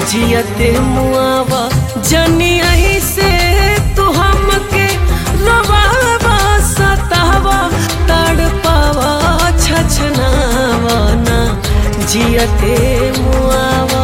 जियते मुआवा जनी ऐसे तू हमके रोवावा सतावा तड़पावा छछनावा ना जियते मुआवा।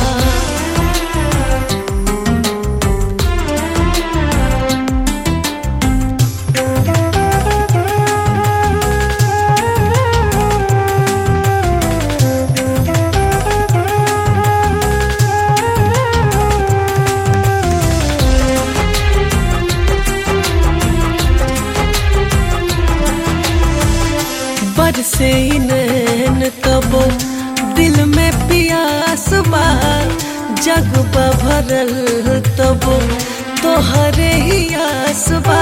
बरसे नैन तबो दिल में पियास बा, जग भरल तबो तोहरे ही आस बा।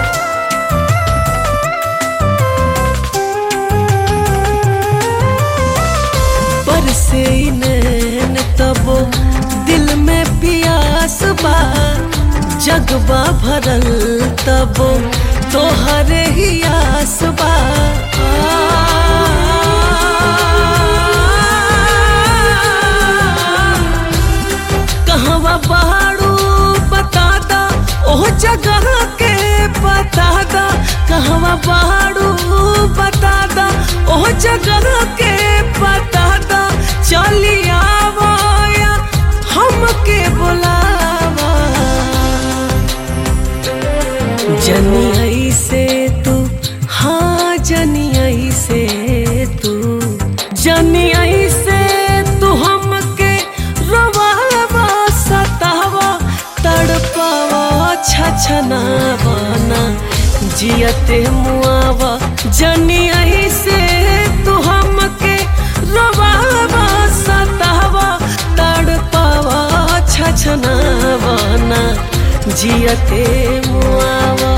बरसे नैन तबो दिल में पियास बा, जग भरल तबो तोहरे ही आस बा। कहवा बाड़ू बता दा ओह जगह के बता दा, कहवा बाड़ू बता दा ओह जगह के बता दा। चली आवा या हमके बुलावा, जनी ऐसे तू, हाँ जनी ऐसे तू, जनी ऐसे तू हमके रोवावा सतावा तड़पावा छछनावा ना जियते मुआवा। जनी ऐसे तू हमके रोवावा सतावा तड़पावा छछनावा ना जियते मुआवा।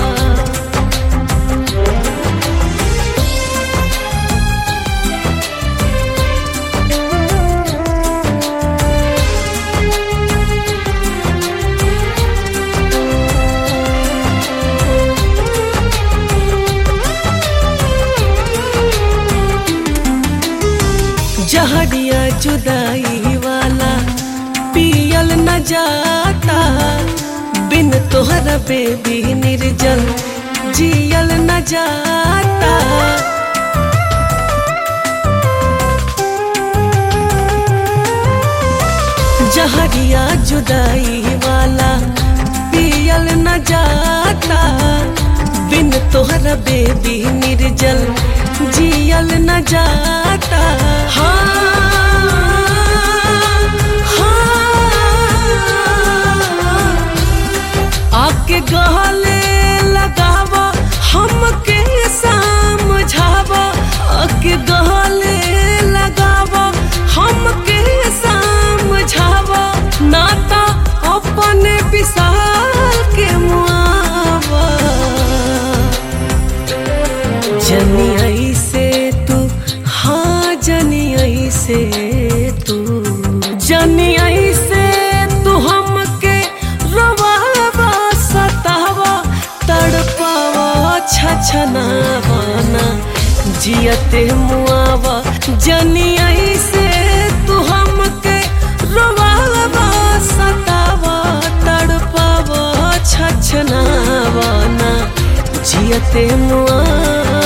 जहरिया जुदाई वाला पियल न जाता, बिन तोहरा बेबी निर्जल जियल न जाता। जहरिया जुदाई वाला पियल न जाता, बिन तोहरा बेबी निर्जल जियल न जाता। आके गले लगावा हमके समझावा, आके गले लगावा हमके समझावा। नाता अपने विशाल के मुआवा, जनी ऐसे तू, हाँ जनी ऐसे तू, जनी ऐसे तू हमके रोवावा सतावा तड़पावा छछनावा ना जियते मुआवा। जनी ऐसे तू हमके रोवावा सतावा तड़पावा छछनावा ना जियते मुआवा।